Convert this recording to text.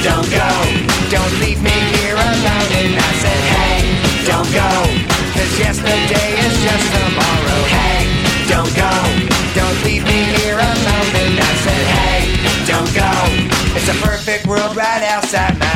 don't go. Don't leave me here alone. And I said, hey, don't go. 'Cause yesterday is just tomorrow. Hey, don't go. Don't leave me here alone. And I said, hey, don't go. It's a perfect world right outside my